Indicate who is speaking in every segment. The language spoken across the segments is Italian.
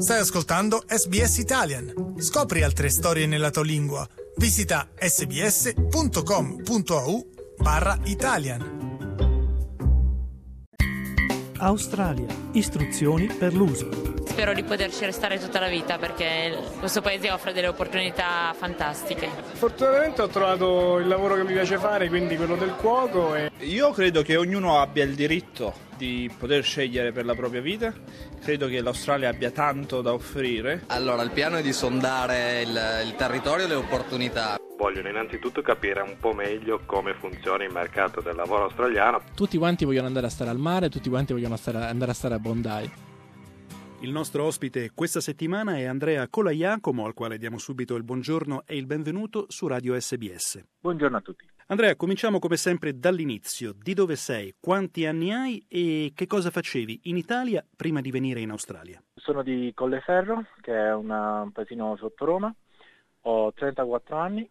Speaker 1: Stai ascoltando SBS Italian. Scopri altre storie nella tua lingua. Visita sbs.com.au/Italian.
Speaker 2: Australia. Istruzioni per l'uso.
Speaker 3: Spero di poterci restare tutta la vita perché questo paese offre delle opportunità fantastiche.
Speaker 4: Fortunatamente ho trovato il lavoro che mi piace fare, quindi quello del cuoco.
Speaker 5: Io credo che ognuno abbia il diritto di poter scegliere per la propria vita. Credo che l'Australia abbia tanto da offrire.
Speaker 6: Allora, il piano è di sondare il territorio e le opportunità.
Speaker 7: Vogliono innanzitutto capire un po' meglio come funziona il mercato del lavoro australiano.
Speaker 8: Tutti quanti vogliono andare a stare al mare, tutti quanti vogliono andare a stare a Bondi.
Speaker 9: Il nostro ospite questa settimana è Andrea Colaiacomo, al quale diamo subito il buongiorno e il benvenuto su Radio SBS.
Speaker 10: Buongiorno a tutti.
Speaker 9: Andrea, cominciamo come sempre dall'inizio. Di dove sei? Quanti anni hai? E che cosa facevi in Italia prima di venire in Australia?
Speaker 10: Sono di Colleferro, che è un paesino sotto Roma. Ho 34 anni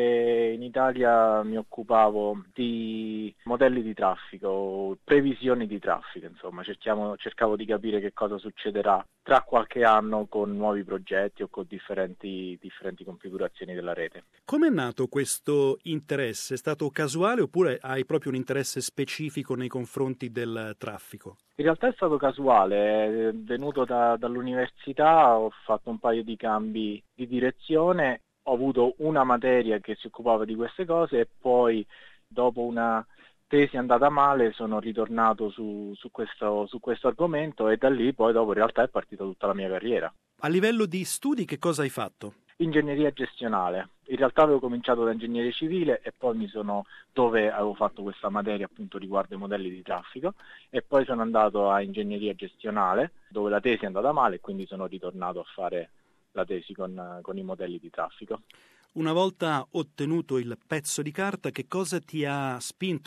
Speaker 10: e in Italia mi occupavo di modelli di traffico, previsioni di traffico, insomma, cercavo di capire che cosa succederà tra qualche anno con nuovi progetti o con differenti configurazioni della rete.
Speaker 9: Come è nato questo interesse? È stato casuale oppure hai proprio un interesse specifico nei confronti del traffico?
Speaker 10: In realtà è stato casuale, venuto dall'università, ho fatto un paio di cambi di direzione. Ho avuto una materia che si occupava di queste cose e poi dopo una tesi andata male sono ritornato su questo argomento e da lì poi dopo in realtà è partita tutta la mia carriera.
Speaker 9: A livello di studi che cosa hai fatto?
Speaker 10: Ingegneria gestionale. In realtà avevo cominciato da ingegneria civile e poi dove avevo fatto questa materia appunto riguardo i modelli di traffico e poi sono andato a ingegneria gestionale dove la tesi è andata male e quindi sono ritornato a fare la tesi con i modelli di traffico.
Speaker 9: Una volta ottenuto il pezzo di carta, che cosa ti ha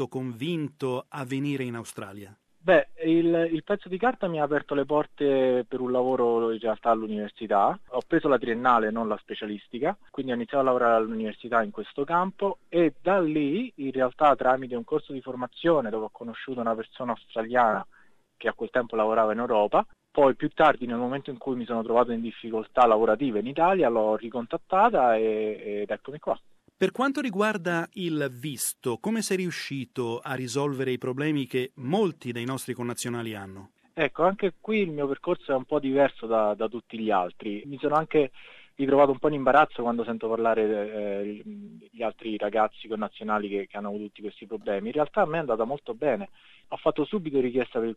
Speaker 9: convinto a venire in Australia?
Speaker 10: Beh, il pezzo di carta mi ha aperto le porte per un lavoro in realtà all'università. Ho preso la triennale, non la specialistica, quindi ho iniziato a lavorare all'università in questo campo e da lì, in realtà tramite un corso di formazione dove ho conosciuto una persona australiana che a quel tempo lavorava in Europa. Poi più tardi, nel momento in cui mi sono trovato in difficoltà lavorative in Italia, l'ho ricontattata ed eccomi qua.
Speaker 9: Per quanto riguarda il visto, come sei riuscito a risolvere i problemi che molti dei nostri connazionali hanno?
Speaker 10: Ecco, anche qui il mio percorso è un po' diverso da tutti gli altri. Mi sono anche ritrovato un po' in imbarazzo quando sento parlare gli altri ragazzi connazionali che hanno avuto tutti questi problemi. In realtà a me è andata molto bene. Ho fatto subito richiesta per il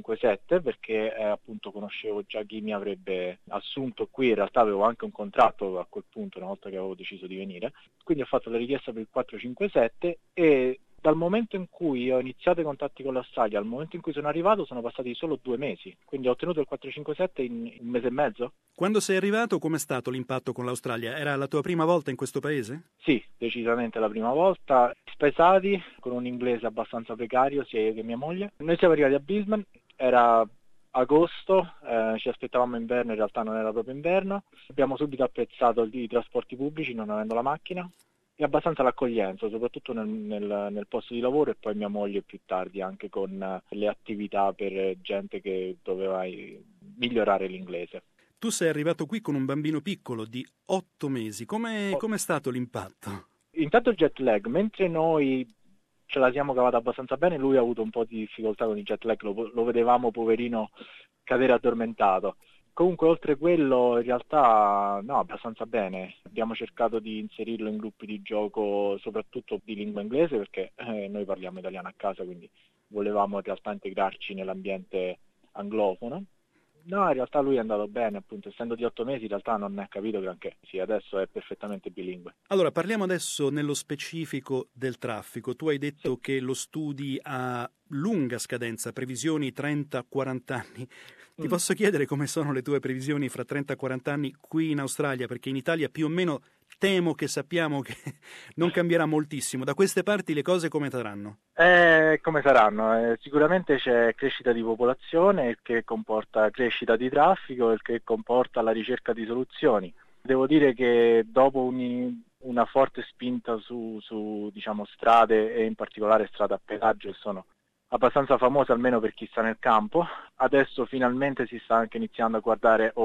Speaker 10: 457 perché appunto conoscevo già chi mi avrebbe assunto qui, in realtà avevo anche un contratto a quel punto una volta che avevo deciso di venire, quindi ho fatto la richiesta per il 457 e dal momento in cui ho iniziato i contatti con l'Australia al momento in cui sono arrivato sono passati solo 2 mesi, quindi ho ottenuto il 457 in un mese e mezzo.
Speaker 9: Quando sei arrivato, com'è stato l'impatto con l'Australia? Era la tua prima volta in questo paese?
Speaker 10: Sì, decisamente la prima volta. Spesati, con un inglese abbastanza precario, sia io che mia moglie. Noi siamo arrivati a Brisbane, era agosto, ci aspettavamo inverno, in realtà non era proprio inverno. Abbiamo subito apprezzato i trasporti pubblici, non avendo la macchina. E abbastanza l'accoglienza, soprattutto nel posto di lavoro e poi mia moglie più tardi anche con le attività per gente che doveva migliorare l'inglese.
Speaker 9: Tu sei arrivato qui con un bambino piccolo di 8 mesi, com'è stato l'impatto?
Speaker 10: Intanto il jet lag, mentre noi ce la siamo cavata abbastanza bene, lui ha avuto un po' di difficoltà con il jet lag, lo vedevamo poverino cadere addormentato. Comunque oltre quello in realtà no, abbastanza bene. Abbiamo cercato di inserirlo in gruppi di gioco soprattutto di lingua inglese perché noi parliamo italiano a casa, quindi volevamo in realtà integrarci nell'ambiente anglofono. No, in realtà lui è andato bene, appunto, essendo di 8 mesi in realtà non ne ha capito granché. Sì, adesso è perfettamente bilingue.
Speaker 9: Allora, parliamo adesso nello specifico del traffico. Tu hai detto che lo studi a lunga scadenza, previsioni 30-40 anni. Ti posso chiedere come sono le tue previsioni fra 30 e 40 anni qui in Australia? Perché in Italia più o meno temo che sappiamo che non cambierà moltissimo. Da queste parti le cose come saranno?
Speaker 10: Come saranno? Sicuramente c'è crescita di popolazione, il che comporta crescita di traffico, il che comporta la ricerca di soluzioni. Devo dire che dopo una forte spinta su diciamo strade e in particolare strade a pedaggio che sono abbastanza famose almeno per chi sta nel campo, adesso finalmente si sta anche iniziando a guardare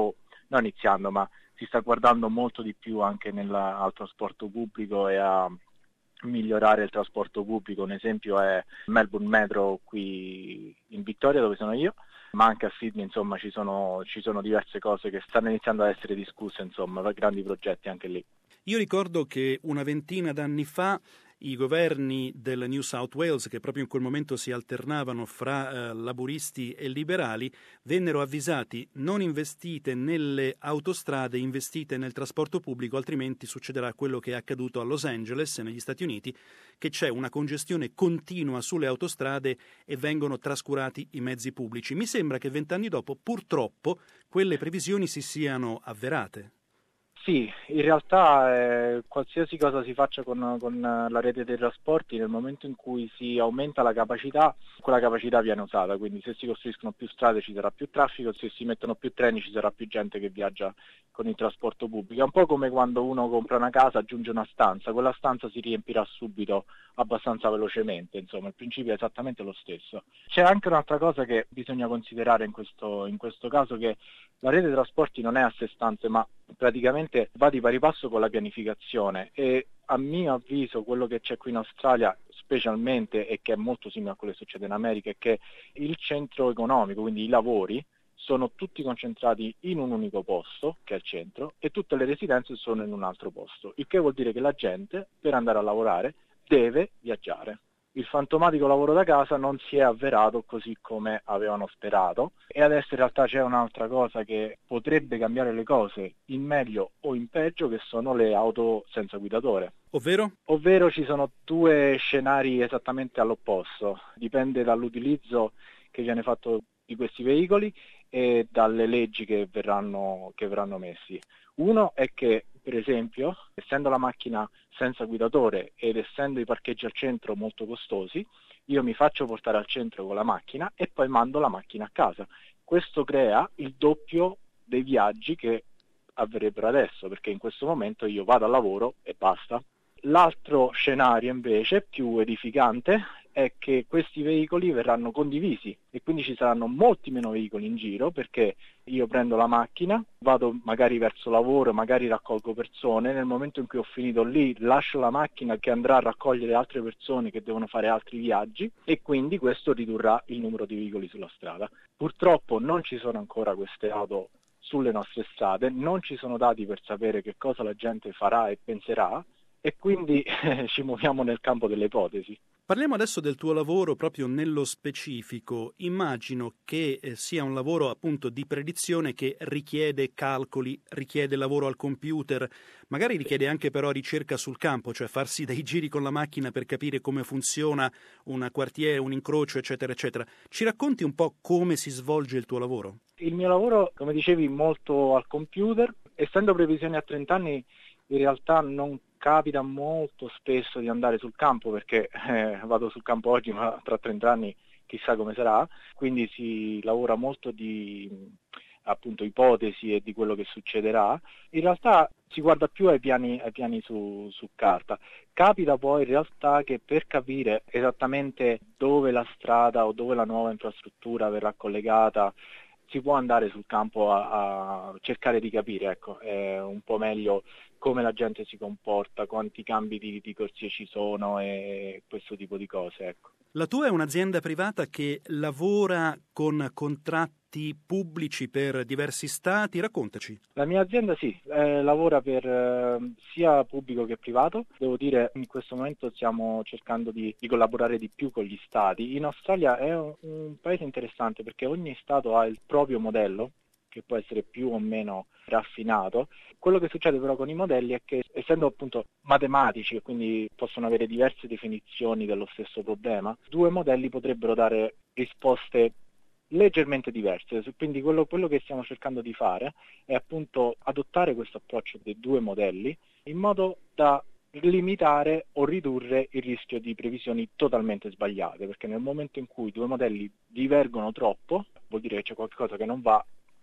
Speaker 10: non iniziando, ma si sta guardando molto di più anche al trasporto pubblico e a migliorare il trasporto pubblico. Un esempio è Melbourne Metro qui in Victoria, dove sono io, ma anche a Sydney, insomma, ci sono diverse cose che stanno iniziando a essere discusse, insomma, grandi progetti anche lì.
Speaker 9: Io ricordo che una ventina d'anni fa i governi del New South Wales, che proprio in quel momento si alternavano fra laburisti e liberali, vennero avvisati: non investite nelle autostrade, investite nel trasporto pubblico, altrimenti succederà quello che è accaduto a Los Angeles, negli Stati Uniti, che c'è una congestione continua sulle autostrade e vengono trascurati i mezzi pubblici. Mi sembra che 20 anni dopo, purtroppo, quelle previsioni si siano avverate.
Speaker 10: Sì, in realtà qualsiasi cosa si faccia con la rete dei trasporti, nel momento in cui si aumenta la capacità, quella capacità viene usata, quindi se si costruiscono più strade ci sarà più traffico, se si mettono più treni ci sarà più gente che viaggia con il trasporto pubblico. È un po' come quando uno compra una casa, aggiunge una stanza, quella stanza si riempirà subito abbastanza velocemente, insomma il principio è esattamente lo stesso. C'è anche un'altra cosa che bisogna considerare in questo caso, che la rete dei trasporti non è a sé stante, ma praticamente va di pari passo con la pianificazione, e a mio avviso quello che c'è qui in Australia specialmente, e che è molto simile a quello che succede in America, è che il centro economico, quindi i lavori, sono tutti concentrati in un unico posto, che è il centro, e tutte le residenze sono in un altro posto, il che vuol dire che la gente per andare a lavorare deve viaggiare. Il fantomatico lavoro da casa non si è avverato così come avevano sperato, e adesso in realtà c'è un'altra cosa che potrebbe cambiare le cose in meglio o in peggio, che sono le auto senza guidatore. Ovvero ci sono due scenari esattamente all'opposto, dipende dall'utilizzo che viene fatto di questi veicoli e dalle leggi che verranno messi. Uno è che, per esempio, essendo la macchina senza guidatore ed essendo i parcheggi al centro molto costosi, io mi faccio portare al centro con la macchina e poi mando la macchina a casa. Questo crea il doppio dei viaggi che avverrebbero adesso, perché in questo momento io vado al lavoro e basta. L'altro scenario invece, più edificante, è che questi veicoli verranno condivisi e quindi ci saranno molti meno veicoli in giro, perché io prendo la macchina, vado magari verso lavoro, magari raccolgo persone, nel momento in cui ho finito lì lascio la macchina che andrà a raccogliere altre persone che devono fare altri viaggi, e quindi questo ridurrà il numero di veicoli sulla strada. Purtroppo non ci sono ancora queste auto sulle nostre strade, non ci sono dati per sapere che cosa la gente farà e penserà, e quindi ci muoviamo nel campo delle ipotesi.
Speaker 9: Parliamo adesso del tuo lavoro proprio nello specifico. Immagino che sia un lavoro appunto di predizione che richiede calcoli, richiede lavoro al computer, magari richiede anche però ricerca sul campo, cioè farsi dei giri con la macchina per capire come funziona un quartiere, un incrocio, eccetera, eccetera. Ci racconti un po' come si svolge il tuo lavoro? Il
Speaker 10: mio lavoro, come dicevi, molto al computer. Essendo previsioni a 30 anni, in realtà non capita molto spesso di andare sul campo, perché vado sul campo oggi, ma tra 30 anni chissà come sarà, quindi si lavora molto di appunto ipotesi e di quello che succederà. In realtà si guarda più ai piani su carta. Capita poi in realtà che per capire esattamente dove la strada o dove la nuova infrastruttura verrà collegata, si può andare sul campo a cercare di capire, un po' meglio come la gente si comporta, quanti cambi di corsie ci sono e questo tipo di cose,
Speaker 9: La tua è un'azienda privata che lavora con contratti pubblici per diversi stati, raccontaci.
Speaker 10: La mia azienda sì, lavora per sia pubblico che privato. Devo dire, in questo momento stiamo cercando di collaborare di più con gli stati. In Australia è un paese interessante perché ogni stato ha il proprio modello, che può essere più o meno raffinato. Quello che succede però con i modelli è che, essendo appunto matematici e quindi possono avere diverse definizioni dello stesso problema, due modelli potrebbero dare risposte leggermente diverse. Quindi quello che stiamo cercando di fare è appunto adottare questo approccio dei due modelli in modo da limitare o ridurre il rischio di previsioni totalmente sbagliate, perché nel momento in cui due modelli divergono troppo vuol dire che c'è qualcosa che non va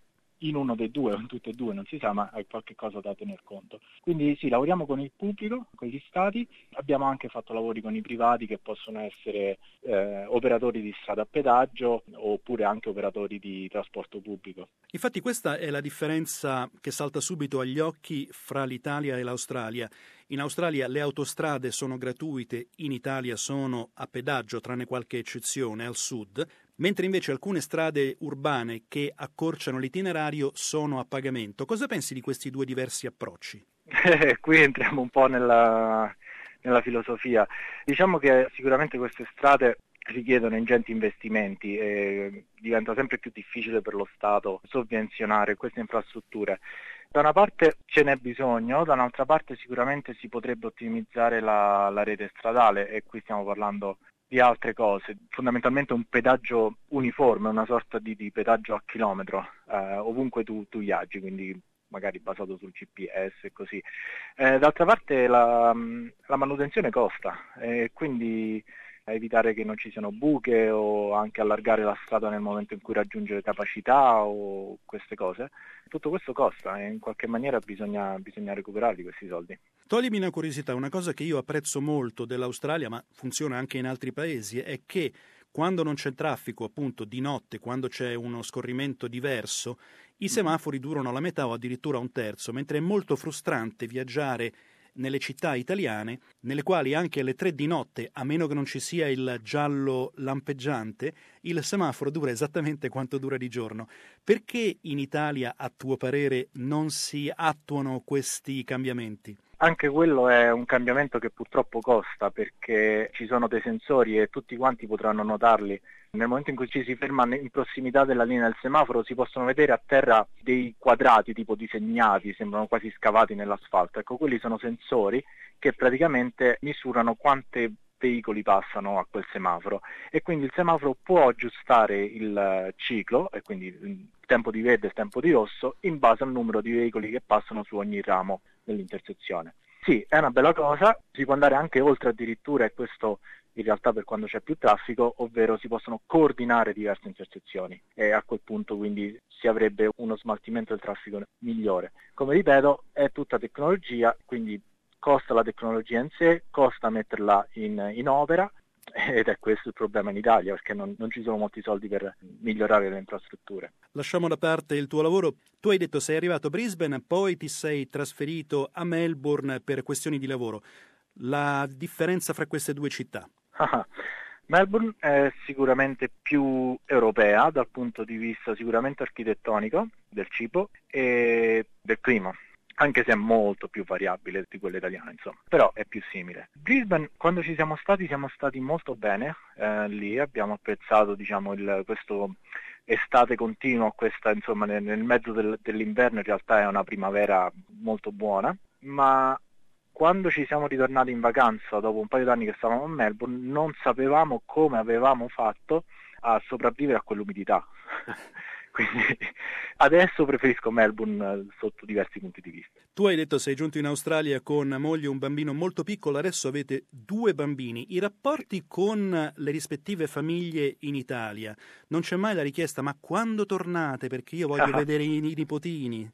Speaker 10: in uno dei due o in tutte e due, non si sa, ma è qualche cosa da tener conto. Quindi sì, lavoriamo con il pubblico, con gli stati, abbiamo anche fatto lavori con i privati che possono essere operatori di strada a pedaggio oppure anche operatori di trasporto pubblico.
Speaker 9: Infatti questa è la differenza che salta subito agli occhi fra l'Italia e l'Australia. In Australia le autostrade sono gratuite, in Italia sono a pedaggio, tranne qualche eccezione al sud, mentre invece alcune strade urbane che accorciano l'itinerario sono a pagamento. Cosa pensi di questi due diversi approcci?
Speaker 10: Qui entriamo un po' nella filosofia. Diciamo che sicuramente queste strade richiedono ingenti investimenti e diventa sempre più difficile per lo Stato sovvenzionare queste infrastrutture. Da una parte ce n'è bisogno, da un'altra parte sicuramente si potrebbe ottimizzare la rete stradale, e qui stiamo parlando di altre cose, fondamentalmente un pedaggio uniforme, una sorta di pedaggio a chilometro, ovunque tu viaggi, quindi magari basato sul GPS e così. D'altra parte la manutenzione costa, quindi evitare che non ci siano buche o anche allargare la strada nel momento in cui raggiunge le capacità o queste cose. Tutto questo costa e in qualche maniera bisogna recuperarli questi soldi.
Speaker 9: Toglimi una curiosità, una cosa che io apprezzo molto dell'Australia, ma funziona anche in altri paesi, è che quando non c'è traffico, appunto di notte, quando c'è uno scorrimento diverso, i semafori durano la metà o addirittura un terzo, mentre è molto frustrante viaggiare nelle città italiane, nelle quali anche alle 3 di notte, a meno che non ci sia il giallo lampeggiante, il semaforo dura esattamente quanto dura di giorno. Perché in Italia, a tuo parere, non si attuano questi cambiamenti?
Speaker 10: Anche quello è un cambiamento che purtroppo costa, perché ci sono dei sensori e tutti quanti potranno notarli. Nel momento in cui ci si ferma in prossimità della linea del semaforo si possono vedere a terra dei quadrati tipo disegnati, sembrano quasi scavati nell'asfalto. Ecco, quelli sono sensori che praticamente misurano quanti veicoli passano a quel semaforo, e quindi il semaforo può aggiustare il ciclo, e quindi il tempo di verde e il tempo di rosso, in base al numero di veicoli che passano su ogni ramo dell'intersezione. Sì, è una bella cosa, si può andare anche oltre addirittura, e questo in realtà per quando c'è più traffico, ovvero si possono coordinare diverse intersezioni, e a quel punto quindi si avrebbe uno smaltimento del traffico migliore. Come ripeto, è tutta tecnologia, quindi costa la tecnologia in sé, costa metterla in opera, ed è questo il problema in Italia, perché non ci sono molti soldi per migliorare le infrastrutture.
Speaker 9: Lasciamo da parte il tuo lavoro. Tu hai detto sei arrivato a Brisbane, poi ti sei trasferito a Melbourne per questioni di lavoro. La differenza fra queste due città?
Speaker 10: Melbourne è sicuramente più europea dal punto di vista sicuramente architettonico, del cibo e del clima, anche se è molto più variabile di quella italiana, insomma, però è più simile. Brisbane, quando ci siamo stati molto bene, lì abbiamo apprezzato, diciamo, questo estate continua, questa, insomma, nel mezzo dell'inverno in realtà è una primavera molto buona, ma quando ci siamo ritornati in vacanza dopo un paio d'anni che stavamo a Melbourne non sapevamo come avevamo fatto a sopravvivere a quell'umidità. Quindi adesso preferisco Melbourne sotto diversi punti di vista.
Speaker 9: Tu hai detto sei giunto in Australia con moglie e un bambino molto piccolo, adesso avete 2 bambini. I rapporti con le rispettive famiglie in Italia, non c'è mai la richiesta ma quando tornate, perché io voglio vedere i nipotini?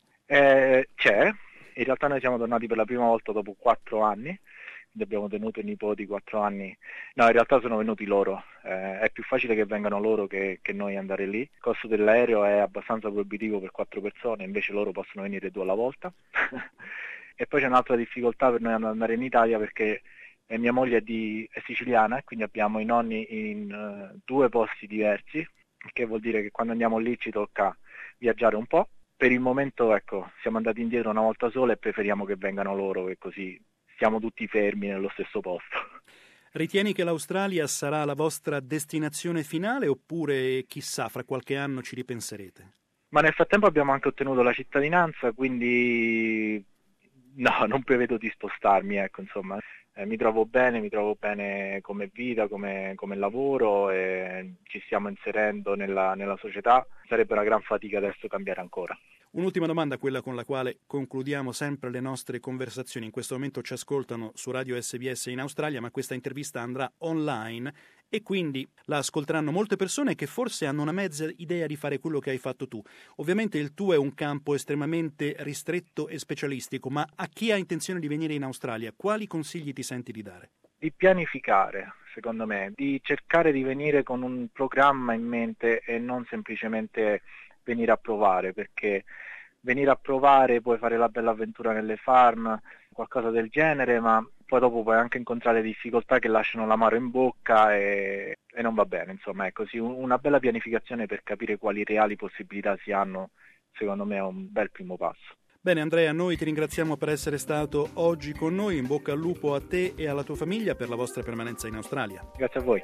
Speaker 10: C'è, in realtà noi siamo tornati per la prima volta dopo 4 anni, abbiamo tenuto i nipoti 4 anni, no, in realtà sono venuti loro, è più facile che vengano loro che noi andare lì. Il costo dell'aereo è abbastanza proibitivo per 4 persone, invece loro possono venire 2 alla volta. E poi c'è un'altra difficoltà per noi andare in Italia, perché mia moglie è siciliana, e quindi abbiamo i nonni in 2 posti diversi, il che vuol dire che quando andiamo lì ci tocca viaggiare un po'. Per il momento, ecco, siamo andati indietro una volta sola e preferiamo che vengano loro, e così siamo tutti fermi nello stesso posto.
Speaker 9: Ritieni che l'Australia sarà la vostra destinazione finale, oppure chissà, fra qualche anno ci ripenserete?
Speaker 10: Ma nel frattempo abbiamo anche ottenuto la cittadinanza, quindi no, non prevedo di spostarmi, ecco, insomma. Mi trovo bene come vita, come lavoro, e ci stiamo inserendo nella società. Sarebbe una gran fatica adesso cambiare ancora.
Speaker 9: Un'ultima domanda, quella con la quale concludiamo sempre le nostre conversazioni. In questo momento ci ascoltano su Radio SBS in Australia, ma questa intervista andrà online e quindi la ascolteranno molte persone che forse hanno una mezza idea di fare quello che hai fatto tu. Ovviamente il tuo è un campo estremamente ristretto e specialistico, ma a chi ha intenzione di venire in Australia, quali consigli ti senti di dare?
Speaker 10: Di pianificare, secondo me, di cercare di venire con un programma in mente e non semplicemente venire a provare, perché venire a provare puoi fare la bella avventura nelle farm, qualcosa del genere, ma poi dopo puoi anche incontrare difficoltà che lasciano l'amaro in bocca e non va bene, insomma, è così. Una bella pianificazione per capire quali reali possibilità si hanno, secondo me è un bel primo passo.
Speaker 9: Bene Andrea, noi ti ringraziamo per essere stato oggi con noi, in bocca al lupo a te e alla tua famiglia per la vostra permanenza in Australia.
Speaker 10: Grazie a voi.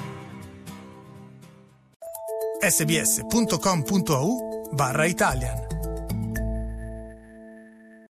Speaker 1: sbs.com.au/Italian